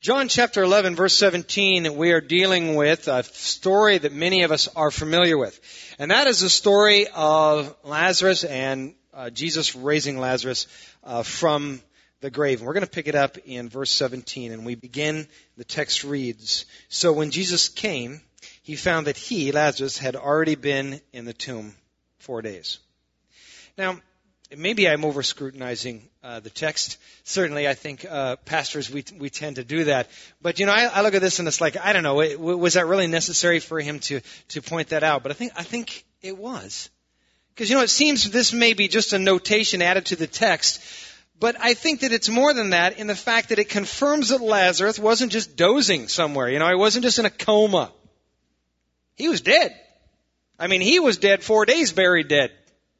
John chapter 11, verse 17, we are dealing with a story that many of us are familiar with. And that is the story of Lazarus and Jesus raising Lazarus from the grave. And we're going to pick it up in verse 17. And we begin, the text reads, "So when Jesus came, he found that he, Lazarus, had already been in the tomb 4 days." Now, maybe I'm over-scrutinizing the text. Certainly, I think pastors, we tend to do that. But, I look at this and it's like, I don't know, was that really necessary for him to point that out? But I think it was. Because, it seems this may be just a notation added to the text. But I think that it's more than that in the fact that it confirms that Lazarus wasn't just dozing somewhere. He wasn't just in a coma. He was dead. He was dead 4 days, buried dead.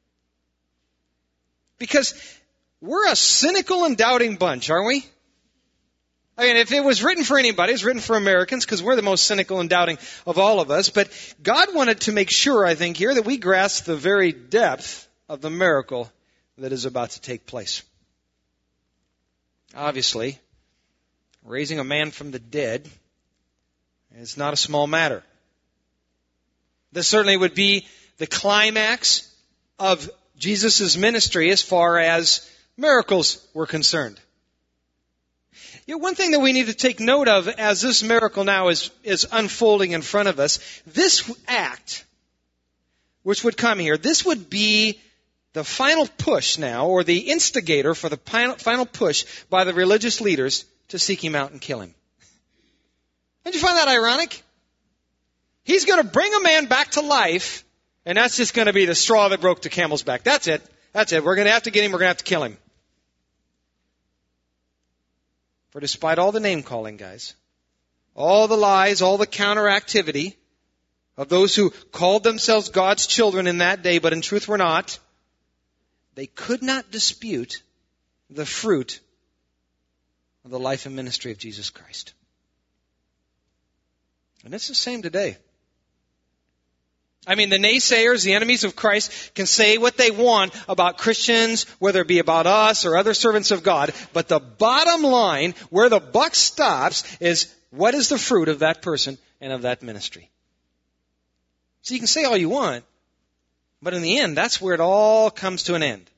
Because we're a cynical and doubting bunch, aren't we? If it was written for anybody, it's written for Americans because we're the most cynical and doubting of all of us. But God wanted to make sure, I think, here that we grasp the very depth of the miracle that is about to take place. Obviously, raising a man from the dead is not a small matter. This certainly would be the climax of Jesus' ministry as far as miracles were concerned. One thing that we need to take note of as this miracle now is unfolding in front of us, this act, which would come here, this would be the final push now, or the instigator for the final push by the religious leaders to seek him out and kill him. Don't you find that ironic? He's going to bring a man back to life, and that's just going to be the straw that broke the camel's back. That's it. We're going to have to get him. We're going to have to kill him. For despite all the name-calling, guys, all the lies, all the counter-activity of those who called themselves God's children in that day, but in truth were not, they could not dispute the fruit of the life and ministry of Jesus Christ. And it's the same today. The naysayers, the enemies of Christ, can say what they want about Christians, whether it be about us or other servants of God. But the bottom line, where the buck stops, is what is the fruit of that person and of that ministry. So you can say all you want, but in the end, that's where it all comes to an end.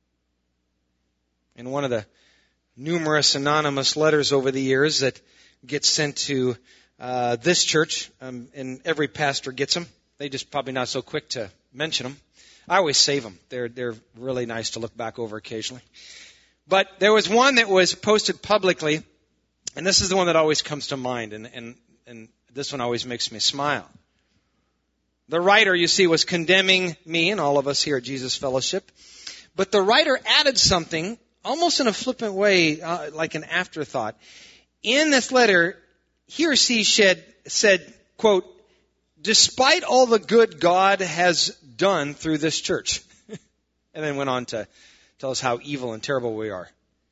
In one of the numerous anonymous letters over the years that get sent to this church, and every pastor gets them. They just probably not so quick to mention them. I always save them. They're really nice to look back over occasionally. But there was one that was posted publicly, and this is the one that always comes to mind, and this one always makes me smile. The writer, you see, was condemning me and all of us here at Jesus Fellowship, but the writer added something almost in a flippant way, like an afterthought. In this letter, he or she said, quote, "Despite all the good God has done through this church." And then went on to tell us how evil and terrible we are.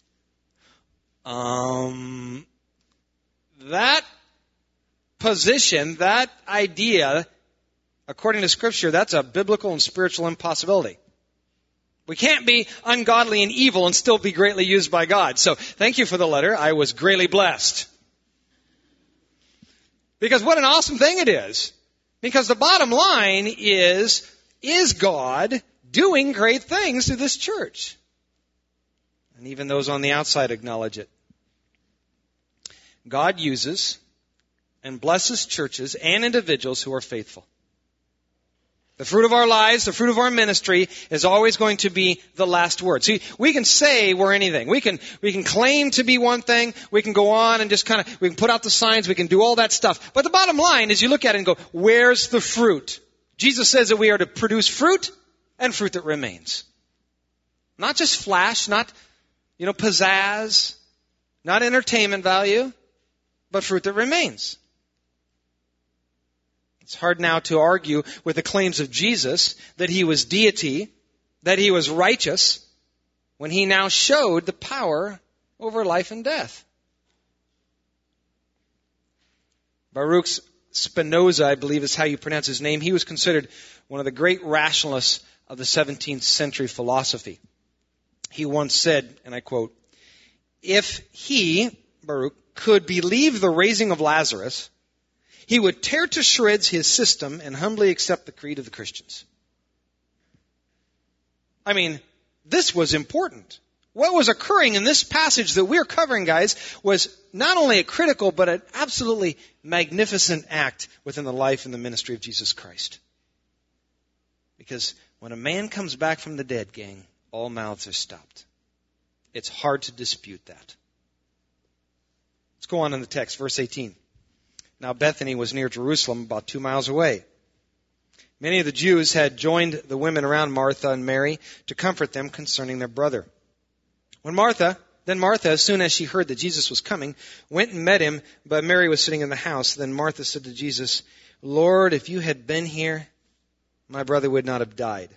That position, that idea, according to Scripture, that's a biblical and spiritual impossibility. We can't be ungodly and evil and still be greatly used by God. So thank you for the letter. I was greatly blessed. Because what an awesome thing it is. Because the bottom line is God doing great things through this church? And even those on the outside acknowledge it. God uses and blesses churches and individuals who are faithful. The fruit of our lives, the fruit of our ministry is always going to be the last word. See, we can say we're anything. We can claim to be one thing. We can go on and just we can put out the signs. We can do all that stuff. But the bottom line is you look at it and go, where's the fruit? Jesus says that we are to produce fruit and fruit that remains. Not just flash, not, pizzazz, not entertainment value, but fruit that remains. It's hard now to argue with the claims of Jesus that he was deity, that he was righteous, when he now showed the power over life and death. Baruch Spinoza, I believe is how you pronounce his name, he was considered one of the great rationalists of the 17th century philosophy. He once said, and I quote, "If he, Baruch, could believe the raising of Lazarus, he would tear to shreds his system and humbly accept the creed of the Christians. I mean, this was important. What was occurring in this passage that we're covering, guys, was not only a critical, but an absolutely magnificent act within the life and the ministry of Jesus Christ. Because when a man comes back from the dead, gang, all mouths are stopped. It's hard to dispute that. Let's go on in the text, verse 18. Now Bethany was near Jerusalem, about 2 miles away. Many of the Jews had joined the women around Martha and Mary to comfort them concerning their brother. Then Martha, as soon as she heard that Jesus was coming, went and met him, but Mary was sitting in the house. Then Martha said to Jesus, Lord, if you had been here, my brother would not have died.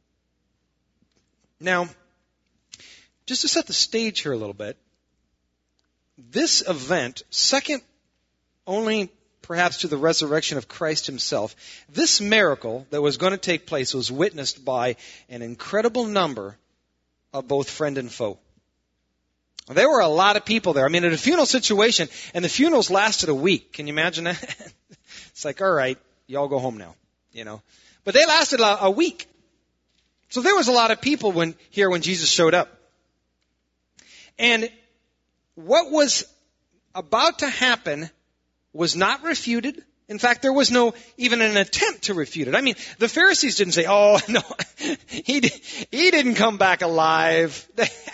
Now, just to set the stage here a little bit, this event, second only perhaps to the resurrection of Christ himself, this miracle that was going to take place was witnessed by an incredible number of both friend and foe. There were a lot of people there. I mean, at a funeral situation, and the funerals lasted a week. Can you imagine that? It's like, all right, y'all go home now, you know. But they lasted a week. So there was a lot of people when Jesus showed up. And what was about to happen was not refuted. In fact, there was no even an attempt to refute it. I mean, the Pharisees didn't say, oh, no, he didn't come back alive.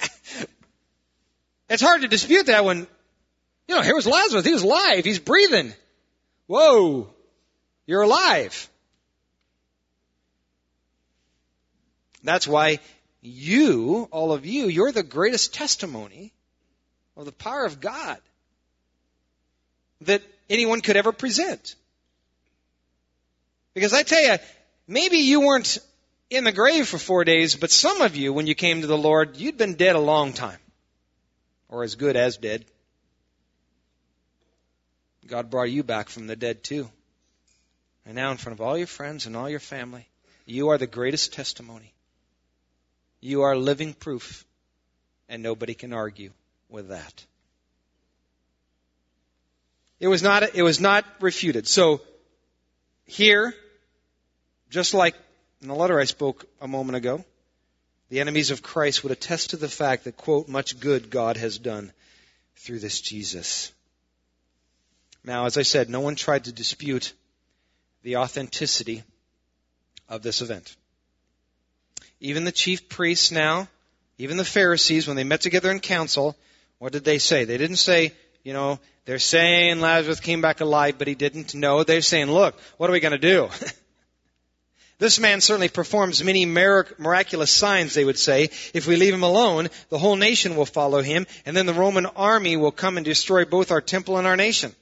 It's hard to dispute that when, here was Lazarus. He was alive. He's breathing. Whoa, you're alive. That's why all of you, you're the greatest testimony of the power of God that anyone could ever present. Because I tell you, maybe you weren't in the grave for 4 days, but some of you, when you came to the Lord, you'd been dead a long time. Or as good as dead. God brought you back from the dead too. And now in front of all your friends and all your family, you are the greatest testimony. You are living proof. And nobody can argue with that. It was not refuted. So here, just like in the letter I spoke a moment ago, the enemies of Christ would attest to the fact that, quote, much good God has done through this Jesus. Now, as I said, no one tried to dispute the authenticity of this event. Even the chief priests now, even the Pharisees, when they met together in council, what did they say? They didn't say, they're saying Lazarus came back alive, but he didn't. No, they're saying, look, what are we going to do? This man certainly performs many miraculous signs, they would say. If we leave him alone, the whole nation will follow him, and then the Roman army will come and destroy both our temple and our nation.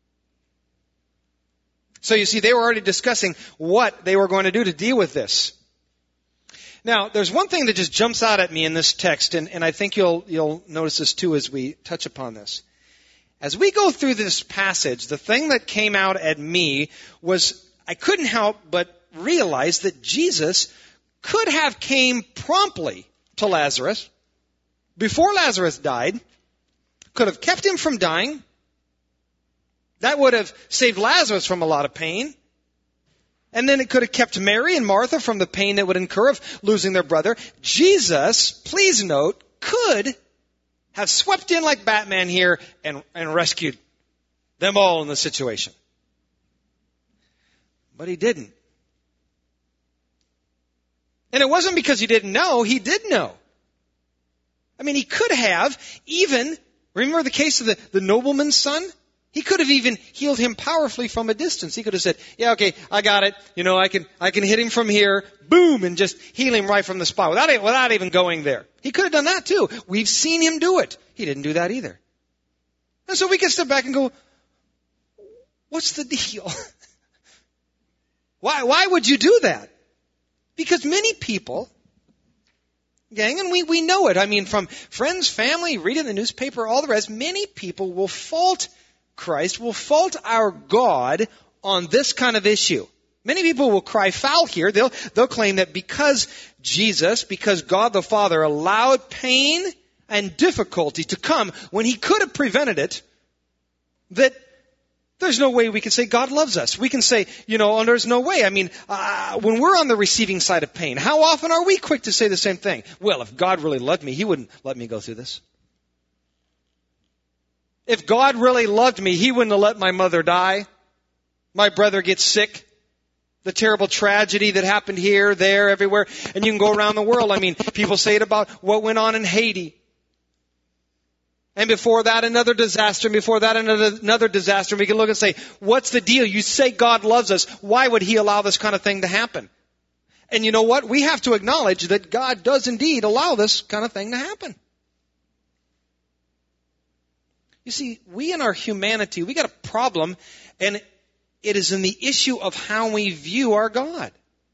So you see, they were already discussing what they were going to do to deal with this. Now, there's one thing that just jumps out at me in this text, and I think you'll notice this too as we touch upon this. As we go through this passage, the thing that came out at me was I couldn't help but realize that Jesus could have came promptly to Lazarus before Lazarus died, could have kept him from dying. That would have saved Lazarus from a lot of pain. And then it could have kept Mary and Martha from the pain that would incur of losing their brother. Jesus, please note, could have swept in like Batman here and rescued them all in the situation. But he didn't. And it wasn't because he didn't know, he did know. I mean, he could have even, remember the case of the nobleman's son? He could have even healed him powerfully from a distance. He could have said, yeah, okay, I got it. I can hit him from here, boom, and just heal him right from the spot without even going there. He could have done that too. We've seen him do it. He didn't do that either. And so we can step back and go, what's the deal? Why would you do that? Because many people, gang, and we know it. I mean, from friends, family, reading the newspaper, all the rest, many people will fault Christ, will fault our God on this kind of issue. Many people will cry foul here. They'll claim that because God the Father allowed pain and difficulty to come when he could have prevented it, that there's no way we can say God loves us. We can say, oh, there's no way. I mean, when we're on the receiving side of pain, how often are we quick to say the same thing? Well, if God really loved me, He wouldn't let me go through this. If God really loved me, He wouldn't have let my mother die, my brother get sick, the terrible tragedy that happened here, there, everywhere. And you can go around the world. I mean, people say it about what went on in Haiti. And before that, another disaster. And before that, another disaster. We can look and say, what's the deal? You say God loves us. Why would He allow this kind of thing to happen? And you know what? We have to acknowledge that God does indeed allow this kind of thing to happen. You see, we in our humanity, we got a problem, and it is in the issue of how we view our God.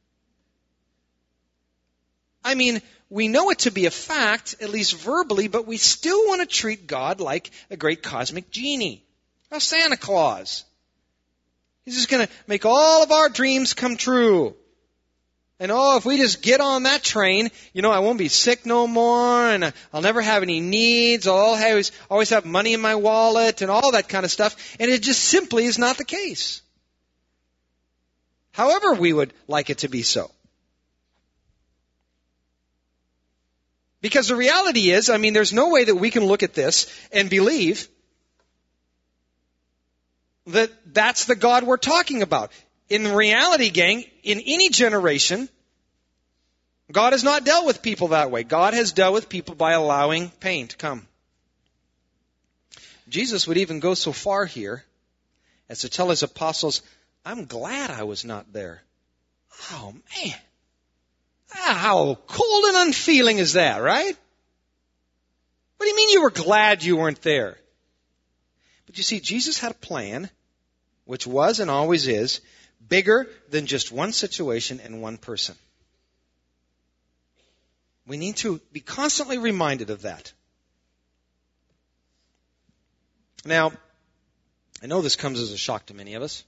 I mean, we know it to be a fact, at least verbally, but we still want to treat God like a great cosmic genie, a Santa Claus. He's just going to make all of our dreams come true. And if we just get on that train, I won't be sick no more, and I'll never have any needs. I'll always have money in my wallet and all that kind of stuff. And it just simply is not the case. However we would like it to be so. Because the reality is, there's no way that we can look at this and believe that that's the God we're talking about. In reality, gang, in any generation, God has not dealt with people that way. God has dealt with people by allowing pain to come. Jesus would even go so far here as to tell His apostles, I'm glad I was not there. Oh, man. How cold and unfeeling is that, right? What do you mean you were glad you weren't there? But you see, Jesus had a plan, which was and always is, bigger than just one situation and one person. We need to be constantly reminded of that. Now, I know this comes as a shock to many of us,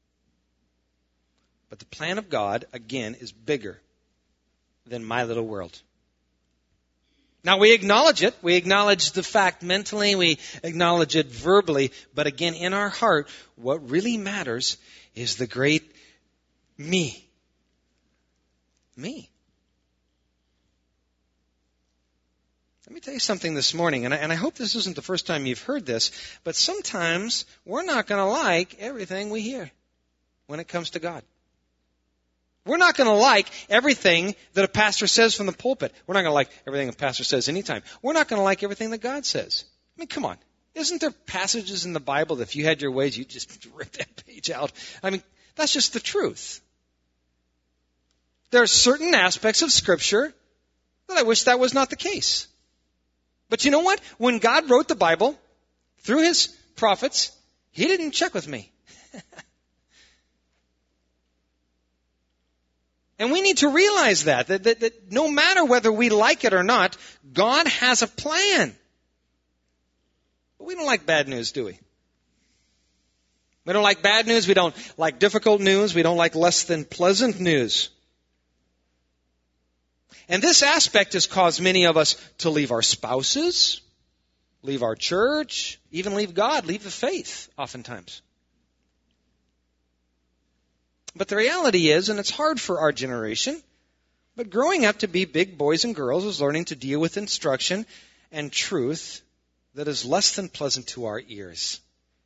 but the plan of God, again, is bigger than my little world. Now, we acknowledge it. We acknowledge the fact mentally. We acknowledge it verbally. But again, in our heart, what really matters is the great me. Me. Let me tell you something this morning, and I hope this isn't the first time you've heard this, but sometimes we're not going to like everything we hear when it comes to God. We're not going to like everything that a pastor says from the pulpit. We're not going to like everything a pastor says anytime. We're not going to like everything that God says. Come on. Isn't there passages in the Bible that if you had your ways, you'd just rip that page out? That's just the truth. There are certain aspects of Scripture that I wish that was not the case. But you know what? When God wrote the Bible through His prophets, He didn't check with me. And we need to realize that no matter whether we like it or not, God has a plan. But we don't like bad news, do we? We don't like bad news. We don't like difficult news. We don't like less than pleasant news. And this aspect has caused many of us to leave our spouses, leave our church, even leave God, leave the faith, oftentimes. But the reality is, and it's hard for our generation, but growing up to be big boys and girls is learning to deal with instruction and truth that is less than pleasant to our ears.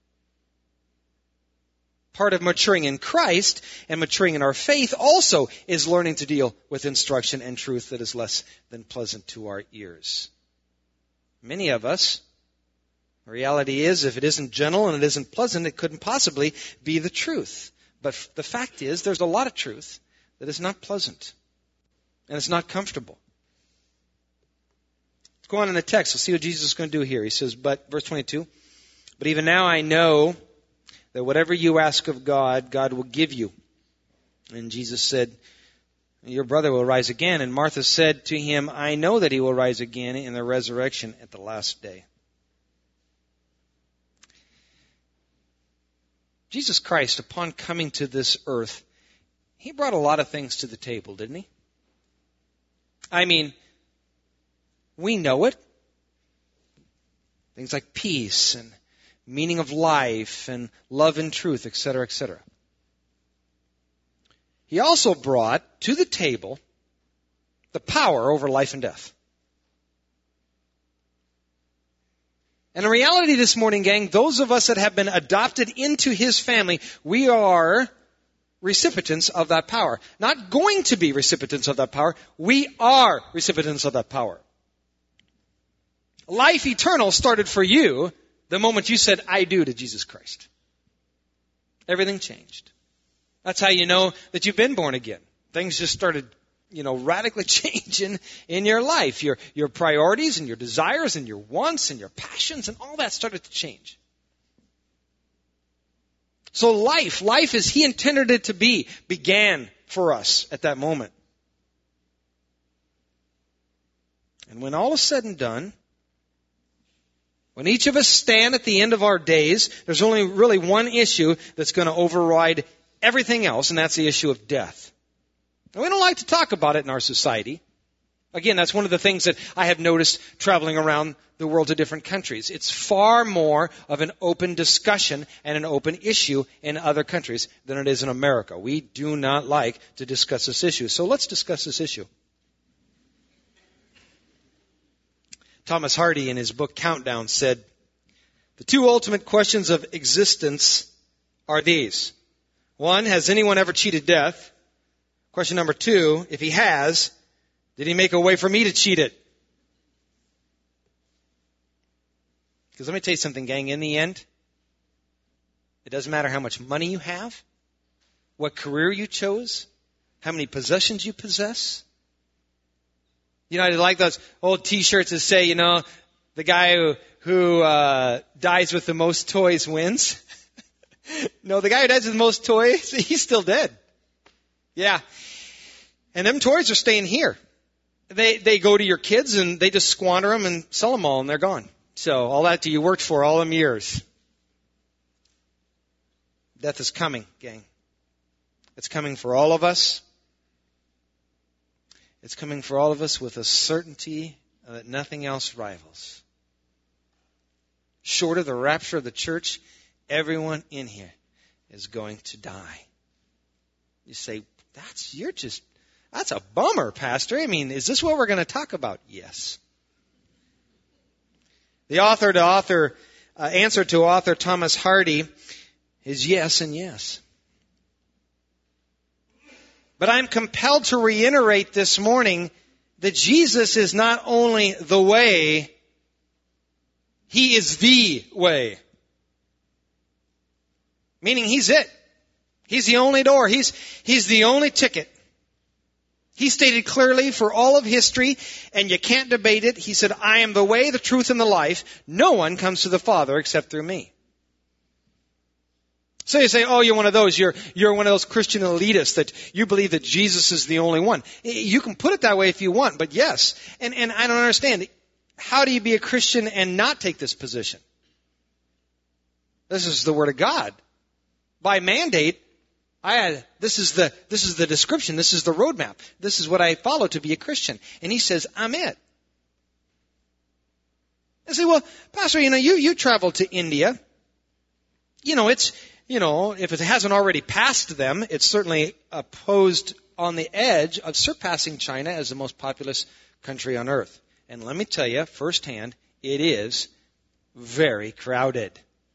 Part of maturing in Christ and maturing in our faith also is learning to deal with instruction and truth that is less than pleasant to our ears. Many of us, the reality is, if it isn't gentle and it isn't pleasant, it couldn't possibly be the truth. But the fact is, there's a lot of truth that is not pleasant. And it's not comfortable. Let's go on in the text. Let's see what Jesus is going to do here. He says, verse 22, but even now I know that whatever you ask of God, God will give you. And Jesus said, your brother will rise again. And Martha said to him, I know that he will rise again in the resurrection at the last day. Jesus Christ, upon coming to this earth, He brought a lot of things to the table, didn't He? We know it. Things like peace and meaning of life and love and truth, etc., etc. He also brought to the table the power over life and death. And in reality this morning, gang, those of us that have been adopted into His family, we are recipients of that power. Not going to be recipients of that power. We are recipients of that power. Life eternal started for you the moment you said, I do to Jesus Christ. Everything changed. That's how you know that you've been born again. Things just started, radically changing in your life. Your priorities and your desires and your wants and your passions and all that started to change. So life as He intended it to be, began for us at that moment. And when all is said and done, when each of us stand at the end of our days, there's only really one issue that's going to override everything else, and that's the issue of death. And we don't like to talk about it in our society. Again, that's one of the things that I have noticed traveling around the world to different countries. It's far more of an open discussion and an open issue in other countries than it is in America. We do not like to discuss this issue. So let's discuss this issue. Thomas Hardy, in his book Countdown, said, the two ultimate questions of existence are these. One, has anyone ever cheated death? Question number two, if he has, did he make a way for me to cheat it? Because let me tell you something, gang, in the end, it doesn't matter how much money you have, what career you chose, how many possessions you possess. I like those old t-shirts that say, the guy who dies with the most toys wins. No, the guy who dies with the most toys, he's still dead. Yeah. And them toys are staying here. They go to your kids and they just squander them and sell them all and they're gone. So all that you worked for all them years. Death is coming, gang. It's coming for all of us. It's coming for all of us with a certainty that nothing else rivals. Short of the rapture of the church, everyone in here is going to die. You say, that's a bummer, Pastor. I mean, is this what we're going to talk about? Yes. The answer to author Thomas Hardy is yes and yes. But I'm compelled to reiterate this morning that Jesus is not only the way, He is the way. Meaning He's it. He's the only door. He's the only ticket. He stated clearly for all of history, and you can't debate it. He said, I am the way, the truth, and the life. No one comes to the Father except through me. So you say, oh, you're one of those. You're one of those Christian elitists that you believe that Jesus is the only one. You can put it that way if you want, but yes. And I don't understand. How do you be a Christian and not take this position? This is the Word of God. By mandate, this is the description. This is the roadmap. This is what I follow to be a Christian. And He says, I'm it. I say, well, Pastor, you traveled to India. If it hasn't already passed them, it's certainly posed on the edge of surpassing China as the most populous country on earth. And let me tell you firsthand, it is very crowded.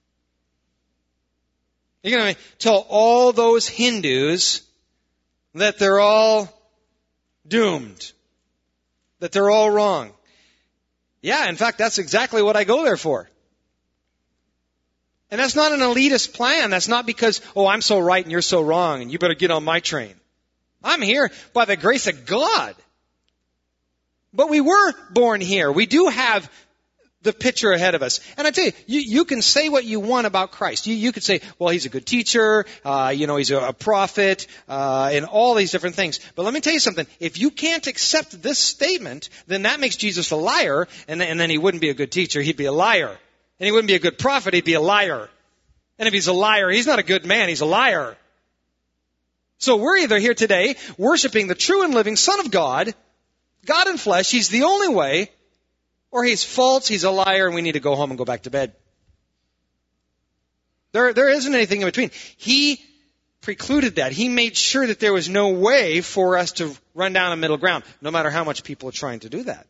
You're going to tell all those Hindus that they're all doomed, that they're all wrong. Yeah, in fact, that's exactly what I go there for. And that's not an elitist plan. That's not because, I'm so right and you're so wrong and you better get on my train. I'm here by the grace of God. But we were born here. We do have the picture ahead of us. And I tell you, you can say what you want about Christ. You could say, well, He's a good teacher, He's a prophet, and all these different things. But let me tell you something. If you can't accept this statement, then that makes Jesus a liar, and then He wouldn't be a good teacher. He'd be a liar. And He wouldn't be a good prophet. He'd be a liar. And if He's a liar, He's not a good man. He's a liar. So we're either here today worshiping the true and living Son of God, God in flesh. He's the only way. Or He's false, He's a liar, and we need to go home and go back to bed. There isn't anything in between. He precluded that. He made sure that there was no way for us to run down a middle ground, no matter how much people are trying to do that.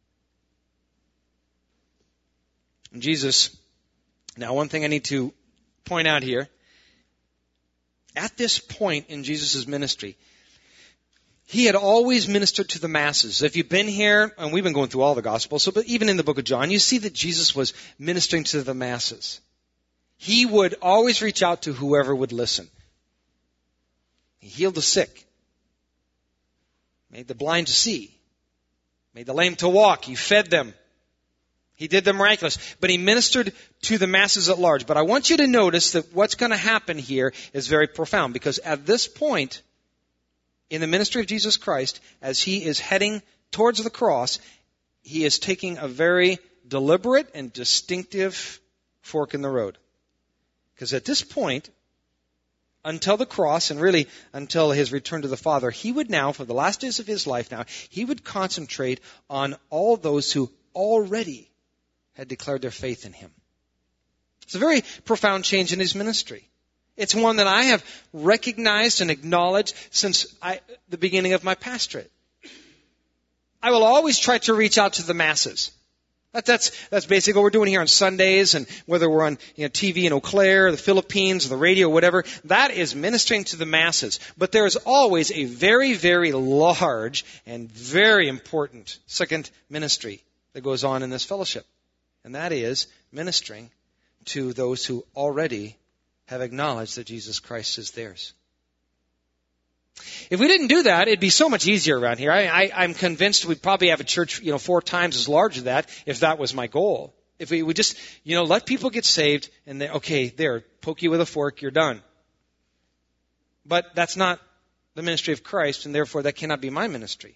And Jesus, now one thing I need to point out here, at this point in Jesus' ministry, he had always ministered to the masses. If you've been here, and we've been going through all the Gospels, but even in the book of John, you see that Jesus was ministering to the masses. He would always reach out to whoever would listen. He healed the sick, made the blind to see, made the lame to walk. He fed them. He did the miraculous, but he ministered to the masses at large. But I want you to notice that what's going to happen here is very profound, because at this point in the ministry of Jesus Christ, as he is heading towards the cross, he is taking a very deliberate and distinctive fork in the road. Because at this point, until the cross, and really until his return to the Father, he would now, for the last days of his life now, he would concentrate on all those who already had declared their faith in him. It's a very profound change in his ministry. It's one that I have recognized and acknowledged since the beginning of my pastorate. I will always try to reach out to the masses. That's basically what we're doing here on Sundays, and whether we're on TV in Eau Claire, the Philippines, or the radio, whatever, that is ministering to the masses. But there is always a very, very large and very important second ministry that goes on in this fellowship. And that is ministering to those who already have acknowledged that Jesus Christ is theirs. If we didn't do that, it'd be so much easier around here. I'm convinced we'd probably have a church, 4 times as large as that, if that was my goal. If we would just, let people get saved, and poke you with a fork, you're done. But that's not the ministry of Christ, and therefore that cannot be my ministry.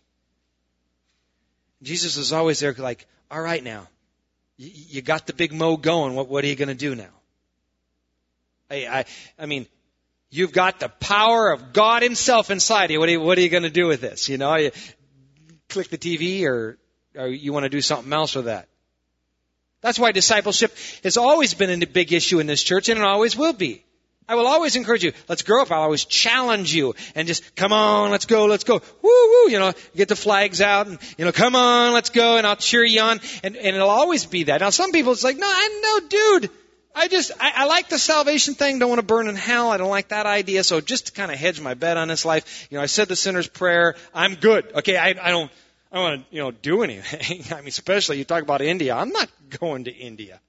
Jesus is always there like, all right now, you got the big mo going, what are you going to do now? I mean, you've got the power of God himself inside you. What are you going to do with this? You click the TV, or you want to do something else with that? That's why discipleship has always been a big issue in this church, and it always will be. I will always encourage you, let's grow up. I'll always challenge you and just, come on, let's go. Woo, woo, get the flags out and, come on, let's go, and I'll cheer you on. And it'll always be that. Now some people, it's like, no, dude, I like the salvation thing, don't want to burn in hell. I don't like that idea. So just to kind of hedge my bet on this life, I said the sinner's prayer. I'm good. Okay. I don't want to, do anything. I mean, especially you talk about India. I'm not going to India.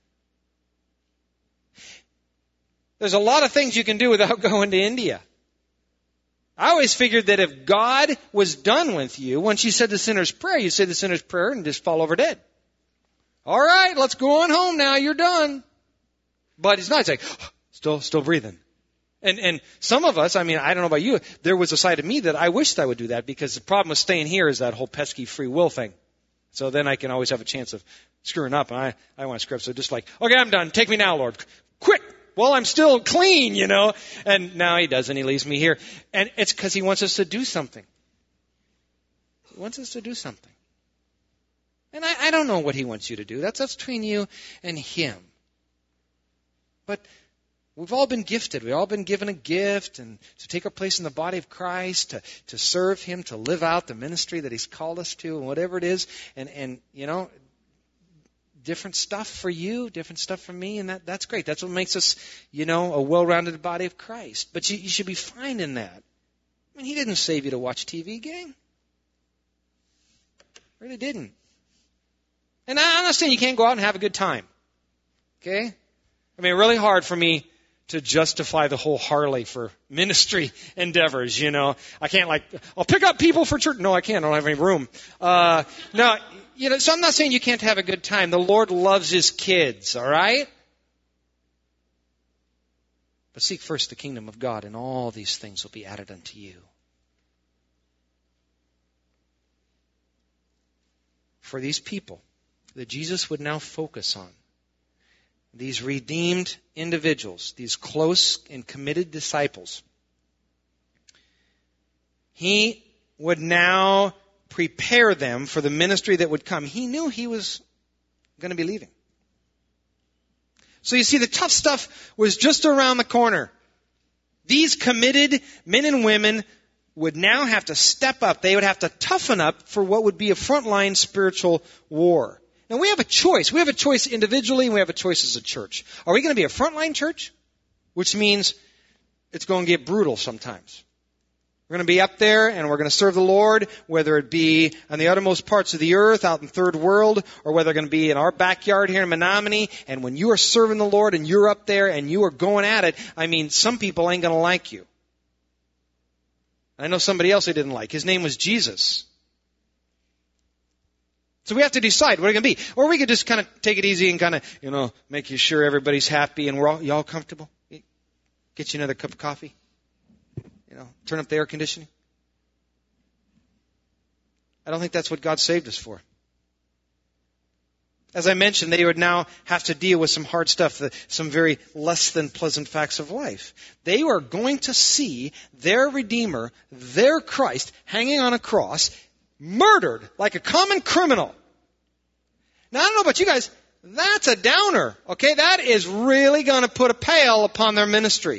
There's a lot of things you can do without going to India. I always figured that if God was done with you, once you said the sinner's prayer, you say the sinner's prayer and just fall over dead. All right, let's go on home now. You're done. But it's not. It's like, still breathing. And some of us, I mean, I don't know about you, there was a side of me that I wished I would do that, because the problem with staying here is that whole pesky free will thing. So then I can always have a chance of screwing up, and I want to screw up. So just like, okay, I'm done. Take me now, Lord. Quick. Well, I'm still clean, And now he doesn't. He leaves me here. And it's because he wants us to do something. He wants us to do something. And I don't know what he wants you to do. That's between you and him. But we've all been gifted. We've all been given a gift, and to take our place in the body of Christ, to serve him, to live out the ministry that he's called us to, and whatever it is. And different stuff for you, different stuff for me, and that's great. That's what makes us, a well-rounded body of Christ. But you should be fine in that. I mean, he didn't save you to watch TV, gang. Really didn't. And I'm not saying you can't go out and have a good time. Okay? I mean, really hard for me to justify the whole Harley for ministry endeavors, I can't I'll pick up people for church. No, I can't. I don't have any room. No. So I'm not saying you can't have a good time. The Lord loves his kids, all right? But seek first the kingdom of God, and all these things will be added unto you. For these people that Jesus would now focus on, these redeemed individuals, these close and committed disciples, he would now prepare them for the ministry that would come. He knew he was going to be leaving. So you see, the tough stuff was just around the corner. These committed men and women would now have to step up. They would have to toughen up for what would be a frontline spiritual war. Now we have a choice. We have a choice individually, and we have a choice as a church. Are we going to be a frontline church? Which means it's going to get brutal sometimes. We're going to be up there and we're going to serve the Lord, whether it be on the uttermost parts of the earth, out in third world, or whether it's going to be in our backyard here in Menominee. And when you are serving the Lord and you're up there and you are going at it, I mean, some people ain't going to like you. I know somebody else they didn't like. His name was Jesus. So we have to decide what it's going to be. Or we could just kind of take it easy and kind of, make sure everybody's happy and you all comfortable. Get you another cup of coffee. Turn up the air conditioning. I don't think that's what God saved us for. As I mentioned, they would now have to deal with some hard stuff, some very less than pleasant facts of life. They were going to see their Redeemer, their Christ, hanging on a cross, murdered like a common criminal. Now, I don't know about you guys, that's a downer, okay? That is really going to put a pale upon their ministry.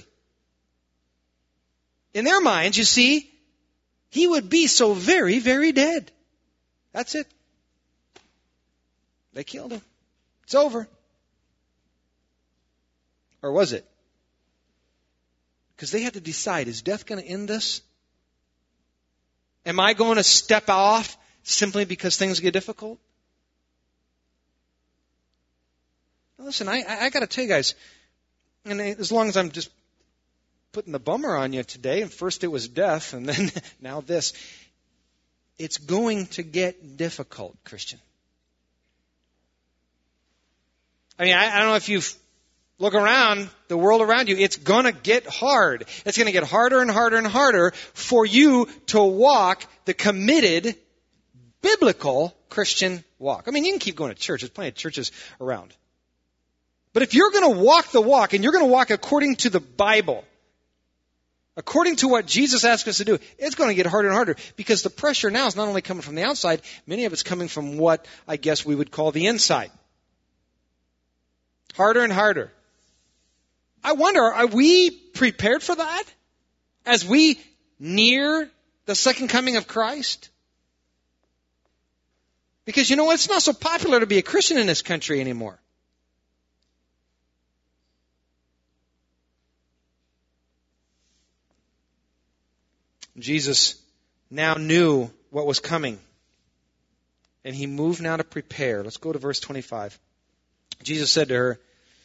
In their minds, you see, he would be so very, very dead. That's it. They killed him. It's over. Or was it? Because they had to decide, is death going to end this? Am I going to step off simply because things get difficult? Now listen, I got to tell you guys, and as long as I'm just putting the bummer on you today, and first it was death, and then now this, it's going to get difficult, Christian. I mean, I don't know if you look around the world around you, it's going to get hard. It's going to get harder and harder and harder for you to walk the committed, biblical Christian walk. I mean, you can keep going to church. There's plenty of churches around. But if you're going to walk the walk, and you're going to walk according to the Bible, according to what Jesus asked us to do, it's going to get harder and harder because the pressure now is not only coming from the outside, many of it's coming from what I guess we would call the inside. Harder and harder. I wonder, are we prepared for that as we near the second coming of Christ? Because you know what? It's not so popular to be a Christian in this country anymore. Jesus now knew what was coming. And he moved now to prepare. Let's go to verse 25. Jesus said to her,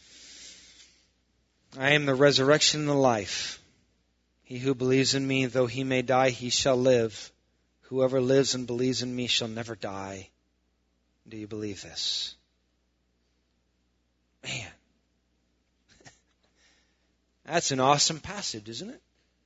I am the resurrection and the life. He who believes in me, though he may die, he shall live. Whoever lives and believes in me shall never die. Do you believe this? Man. That's an awesome passage, isn't it?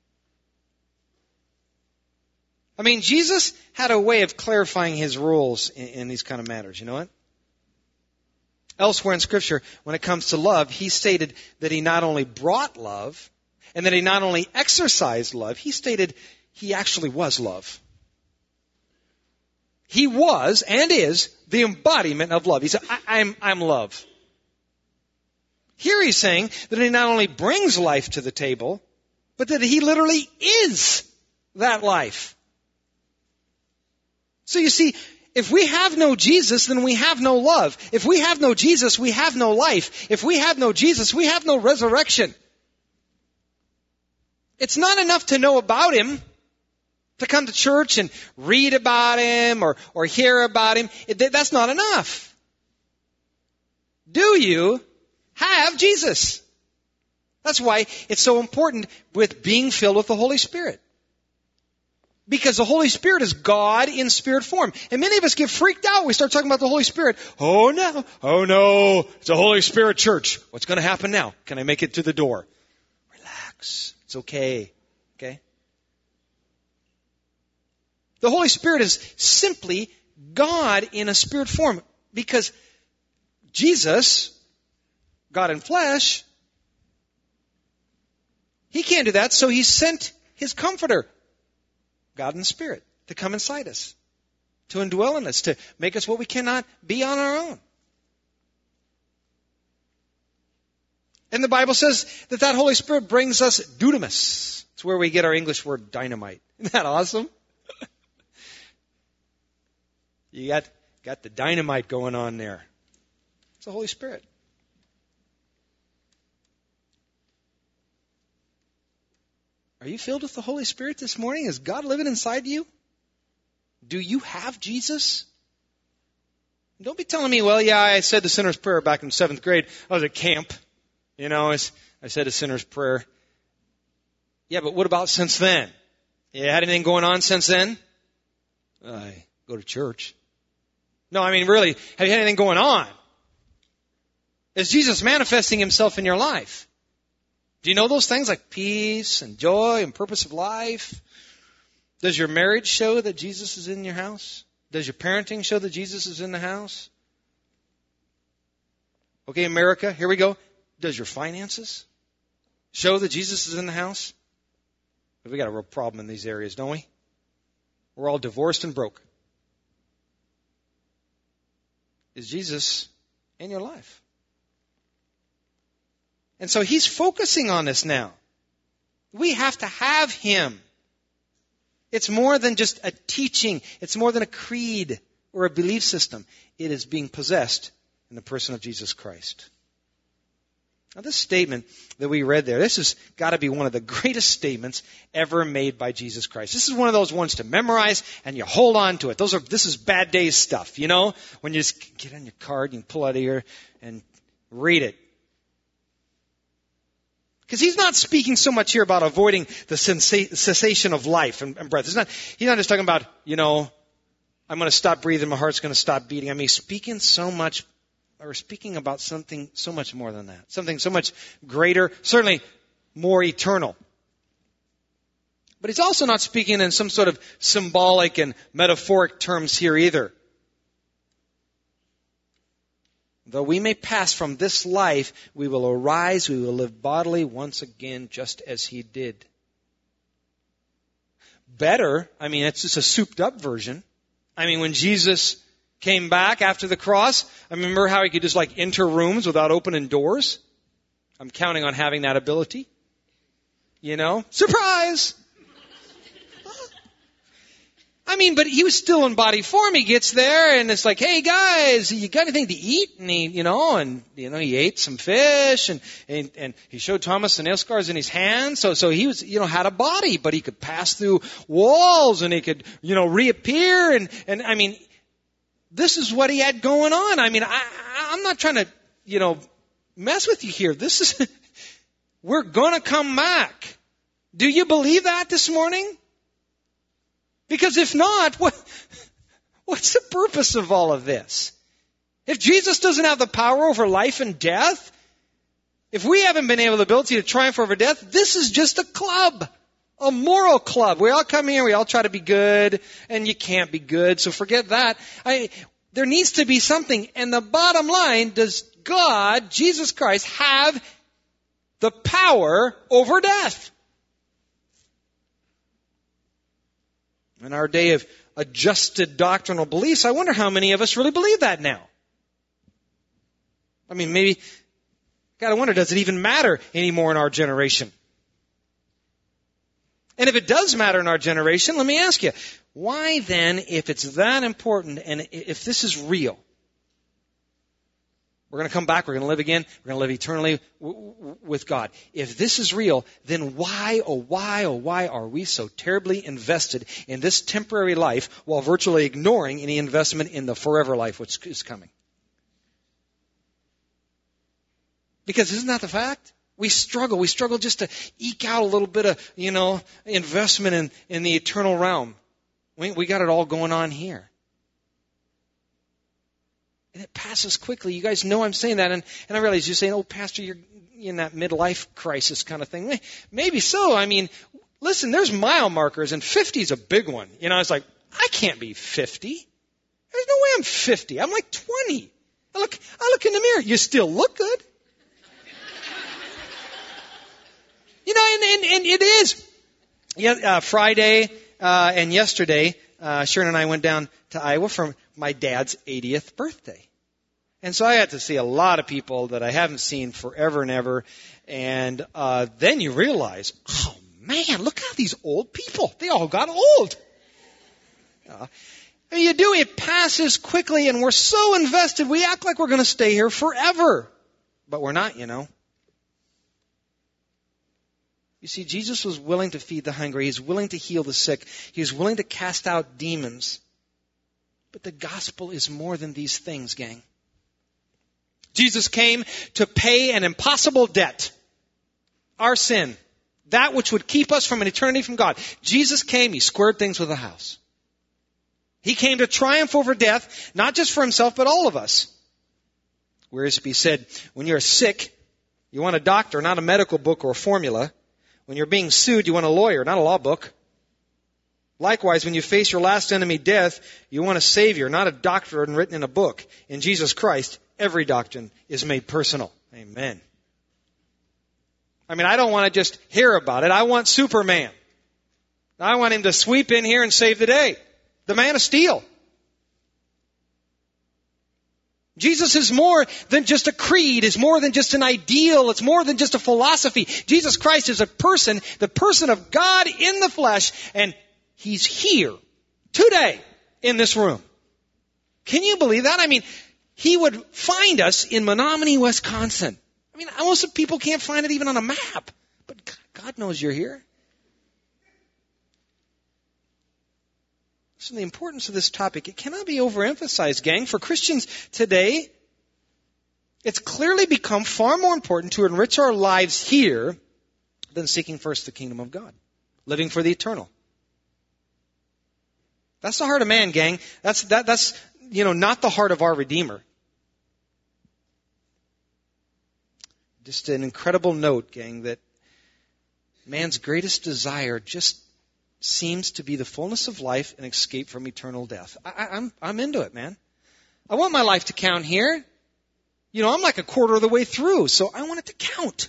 I mean, Jesus had a way of clarifying his rules in these kind of matters. You know what? Elsewhere in Scripture, when it comes to love, he stated that he not only brought love, and that he not only exercised love, he stated he actually was love. He was and is the embodiment of love. He said, I'm love. Here he's saying that he not only brings life to the table, but that he literally is that life. So you see, if we have no Jesus, then we have no love. If we have no Jesus, we have no life. If we have no Jesus, we have no resurrection. It's not enough to know about him, to come to church and read about him or hear about him. That's not enough. Do you have Jesus? That's why it's so important with being filled with the Holy Spirit. Because the Holy Spirit is God in spirit form. And many of us get freaked out. We start talking about the Holy Spirit. Oh no, it's a Holy Spirit church. What's going to happen now? Can I make it to the door? Relax. It's okay. Okay? The Holy Spirit is simply God in a spirit form. Because Jesus, God in flesh, he can't do that, so he sent his comforter, God in spirit, to come inside us, to indwell in us, to make us what we cannot be on our own. And the Bible says that Holy Spirit brings us dunamis. It's where we get our English word dynamite. Isn't that awesome? You got the dynamite going on there. It's the Holy Spirit. Are you filled with the Holy Spirit this morning? Is God living inside you? Do you have Jesus? Don't be telling me, well, yeah, I said the sinner's prayer back in 7th grade. I was at camp. You know, I said a sinner's prayer. Yeah, but what about since then? You had anything going on since then? I go to church. No, I mean, really, have you had anything going on? Is Jesus manifesting himself in your life? Do you know those things like peace and joy and purpose of life? Does your marriage show that Jesus is in your house? Does your parenting show that Jesus is in the house? Okay, America, here we go. Does your finances show that Jesus is in the house? We got a real problem in these areas, don't we? We're all divorced and broke. Is Jesus in your life? And so he's focusing on this now. We have to have him. It's more than just a teaching. It's more than a creed or a belief system. It is being possessed in the person of Jesus Christ. Now this statement that we read there, this has got to be one of the greatest statements ever made by Jesus Christ. This is one of those ones to memorize and you hold on to it. This is bad days stuff, you know? When you just get on your card and pull out of here and read it. Because he's not speaking so much here about avoiding the cessation of life and breath. He's not just talking about, you know, I'm going to stop breathing, my heart's going to stop beating. I mean, he's speaking about something so much more than that. Something so much greater, certainly more eternal. But he's also not speaking in some sort of symbolic and metaphoric terms here either. Though we may pass from this life, we will arise, we will live bodily once again just as he did. Better, I mean, it's just a souped up version. I mean, when Jesus came back after the cross, I remember how he could just like enter rooms without opening doors. I'm counting on having that ability. You know? Surprise! I mean, but he was still in body form. He gets there and it's like, hey guys, you got anything to eat? And he ate some fish and he showed Thomas the nail scars in his hands. So he was, had a body, but he could pass through walls and he could, reappear. And I mean, this is what he had going on. I mean, I'm not trying to, mess with you here. We're gonna come back. Do you believe that this morning? Because if not, what's the purpose of all of this? If Jesus doesn't have the power over life and death, if we haven't been able the ability to triumph over death, this is just a club, a moral club. We all come here, we all try to be good, and you can't be good, so forget that. There needs to be something. And the bottom line, does God, Jesus Christ, have the power over death? In our day of adjusted doctrinal beliefs, I wonder how many of us really believe that now. I mean, maybe, God, I wonder, does it even matter anymore in our generation? And if it does matter in our generation, let me ask you, why then, if it's that important and if this is real, we're going to come back, we're going to live again, we're going to live eternally with God. If this is real, then why are we so terribly invested in this temporary life while virtually ignoring any investment in the forever life which is coming? Because isn't that the fact? We struggle just to eke out a little bit of, investment in the eternal realm. We got it all going on here. And it passes quickly. You guys know I'm saying that. And I realize you're saying, oh, Pastor, you're in that midlife crisis kind of thing. Maybe so. I mean, listen, there's mile markers, and 50 is a big one. It's like, I can't be 50. There's no way I'm 50. I'm like 20. I look in the mirror. You still look good. And it is. Yeah, Friday and yesterday, Sharon and I went down to Iowa for my dad's 80th birthday. And so I got to see a lot of people that I haven't seen forever and ever. And then you realize, oh man, look at these old people. They all got old. You do, it passes quickly, and we're so invested, we act like we're going to stay here forever. But we're not, you know. You see, Jesus was willing to feed the hungry. He's willing to heal the sick. He's willing to cast out demons. But the gospel is more than these things, gang. Jesus came to pay an impossible debt. Our sin. That which would keep us from an eternity from God. Jesus came, He squared things with a house. He came to triumph over death, not just for Himself, but all of us. Wiersbe said, when you're sick, you want a doctor, not a medical book or a formula. When you're being sued, you want a lawyer, not a law book. Likewise, when you face your last enemy, death, you want a savior, not a doctrine written in a book. In Jesus Christ, every doctrine is made personal. Amen. I mean, I don't want to just hear about it. I want Superman. I want Him to sweep in here and save the day. The man of steel. Jesus is more than just a creed, is more than just an ideal, it's more than just a philosophy. Jesus Christ is a person, the person of God in the flesh, and He's here today in this room. Can you believe that? I mean, He would find us in Menominee, Wisconsin. I mean, most people can't find it even on a map, but God knows you're here. So the importance of this topic, it cannot be overemphasized, gang. For Christians today, it's clearly become far more important to enrich our lives here than seeking first the kingdom of God, living for the eternal. That's the heart of man, gang. That's not the heart of our Redeemer. Just an incredible note, gang, that man's greatest desire just seems to be the fullness of life and escape from eternal death. I'm into it, man. I want my life to count here. You know, I'm like a quarter of the way through, so I want it to count.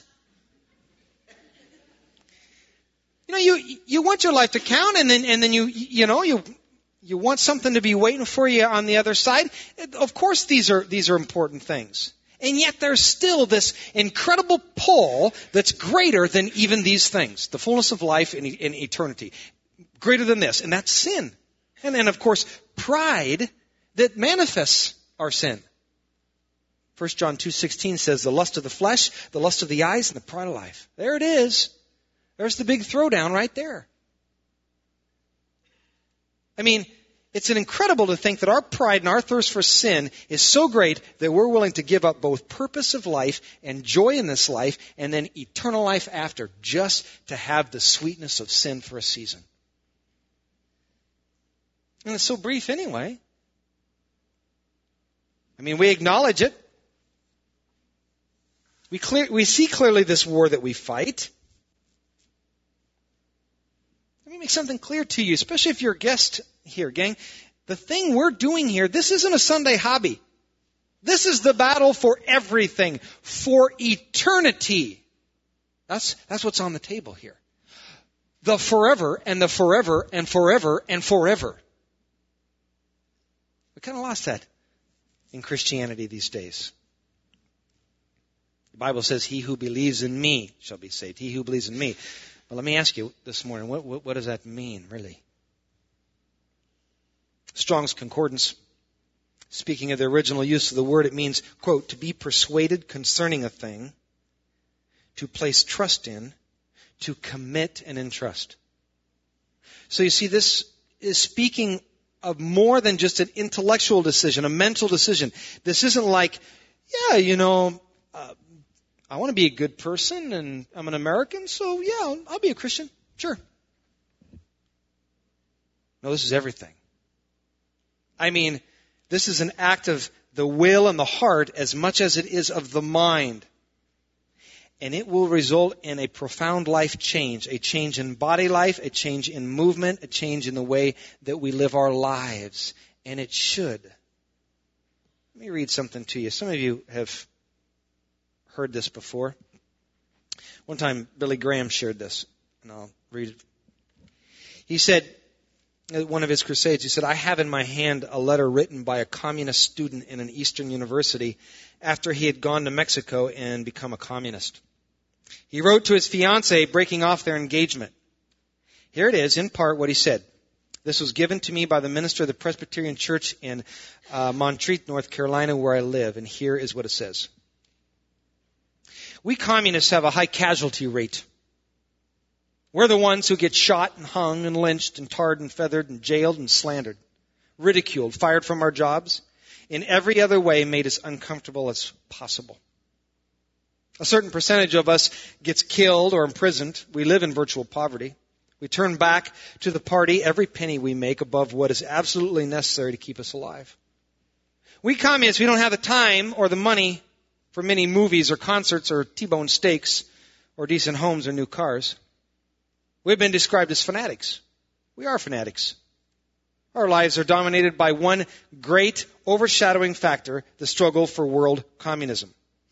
You know, you want your life to count, and then you want something to be waiting for you on the other side. Of course, these are important things. And yet there's still this incredible pull that's greater than even these things. The fullness of life in eternity. Greater than this. And that's sin. And then, of course, pride that manifests our sin. 1 John 2:16 says, the lust of the flesh, the lust of the eyes, and the pride of life. There it is. There's the big throwdown right there. I mean, it's incredible to think that our pride and our thirst for sin is so great that we're willing to give up both purpose of life and joy in this life and then eternal life after just to have the sweetness of sin for a season. And it's so brief anyway. I mean, we acknowledge it. We see clearly this war that we fight. Let me make something clear to you, especially if you're a guest here, gang. The thing we're doing here, this isn't a Sunday hobby. This is the battle for everything, for eternity. That's what's on the table here. The forever and the forever and forever and forever. We kind of lost that in Christianity these days. The Bible says, he who believes in me shall be saved. He who believes in me. But let me ask you this morning, what does that mean, really? Strong's Concordance, speaking of the original use of the word, it means, quote, to be persuaded concerning a thing, to place trust in, to commit and entrust. So you see, this is speaking of more than just an intellectual decision, a mental decision. This isn't like, I want to be a good person and I'm an American, so yeah, I'll be a Christian. Sure. No, this is everything. I mean, this is an act of the will and the heart as much as it is of the mind. And it will result in a profound life change, a change in body life, a change in movement, a change in the way that we live our lives. And it should. Let me read something to you. Some of you have heard this before. One time, Billy Graham shared this, and I'll read it. He said, at one of his crusades, he said, I have in my hand a letter written by a communist student in an Eastern university after he had gone to Mexico and become a communist. He wrote to his fiancée breaking off their engagement. Here it is, in part, what he said. This was given to me by the minister of the Presbyterian Church in Montreat, North Carolina, where I live, and here is what it says. We communists have a high casualty rate. We're the ones who get shot and hung and lynched and tarred and feathered and jailed and slandered, ridiculed, fired from our jobs, in every other way made as uncomfortable as possible. A certain percentage of us gets killed or imprisoned. We live in virtual poverty. We turn back to the party every penny we make above what is absolutely necessary to keep us alive. We communists, we don't have the time or the money for many movies or concerts or T-bone steaks or decent homes or new cars. We've been described as fanatics. We are fanatics. Our lives are dominated by one great overshadowing factor, the struggle for world communism.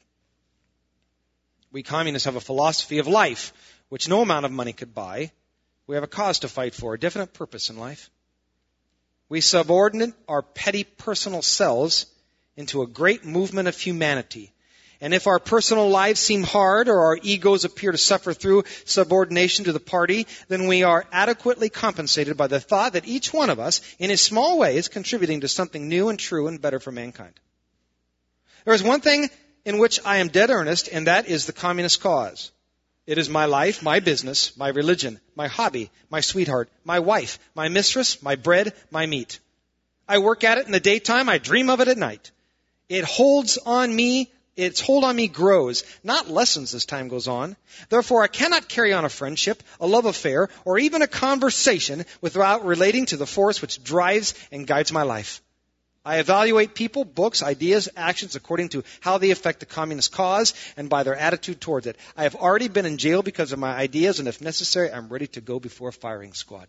We communists have a philosophy of life, which no amount of money could buy. We have a cause to fight for, a definite purpose in life. We subordinate our petty personal selves into a great movement of humanity. And if our personal lives seem hard or our egos appear to suffer through subordination to the party, then we are adequately compensated by the thought that each one of us, in his small way, is contributing to something new and true and better for mankind. There is one thing in which I am dead earnest, and that is the communist cause. It is my life, my business, my religion, my hobby, my sweetheart, my wife, my mistress, my bread, my meat. I work at it in the daytime, I dream of it at night. Its hold on me grows, not lessens as time goes on. Therefore, I cannot carry on a friendship, a love affair, or even a conversation without relating to the force which drives and guides my life. I evaluate people, books, ideas, actions according to how they affect the communist cause and by their attitude towards it. I have already been in jail because of my ideas, and if necessary, I'm ready to go before a firing squad.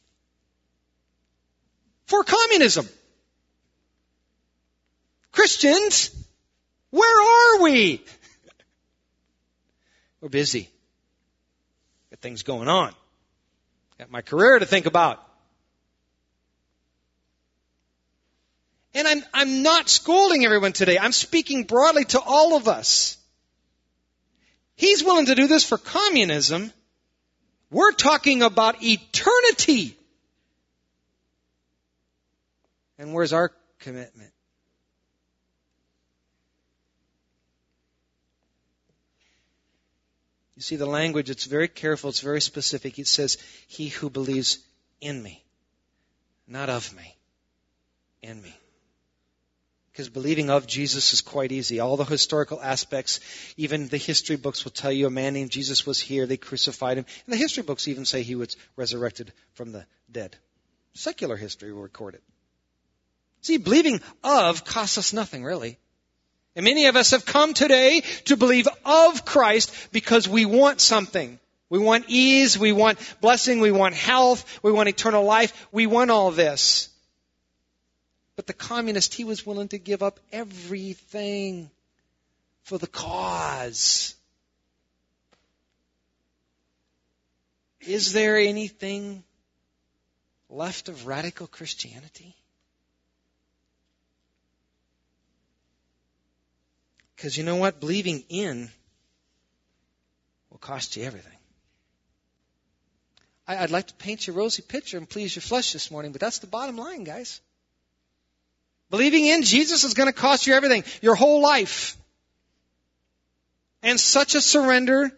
For communism. Christians, where are we? We're busy. Got things going on. Got my career to think about. And I'm not scolding everyone today. I'm speaking broadly to all of us. He's willing to do this for communism. We're talking about eternity. And where's our commitment? You see the language, it's very careful, it's very specific. It says, he who believes in me, not of me, in me. Because believing of Jesus is quite easy. All the historical aspects, even the history books will tell you a man named Jesus was here, they crucified him. And the history books even say he was resurrected from the dead. Secular history will record it. See, believing of costs us nothing, really. And many of us have come today to believe of Christ because we want something. We want ease, we want blessing, we want health, we want eternal life. We want all this. But the communist, he was willing to give up everything for the cause. Is there anything left of radical Christianity? Because you know what? Believing in will cost you everything. I'd like to paint you a rosy picture and please your flesh this morning, but that's the bottom line, guys. Believing in Jesus is going to cost you everything, your whole life. And such a surrender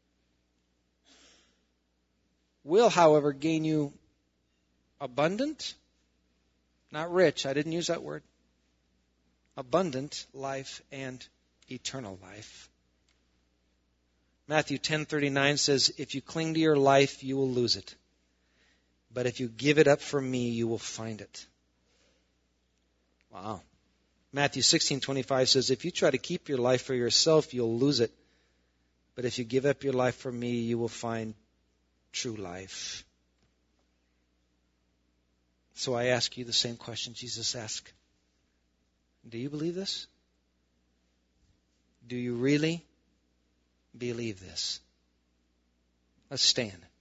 will, however, gain you abundant, not rich, I didn't use that word, abundant life and eternal life. Matthew 10:39 says, if you cling to your life, you will lose it. But if you give it up for me, you will find it. Wow. Matthew 16:25 says, if you try to keep your life for yourself, you'll lose it. But if you give up your life for me, you will find true life. So I ask you the same question Jesus asked. Do you believe this? Do you really believe this? Let's stand.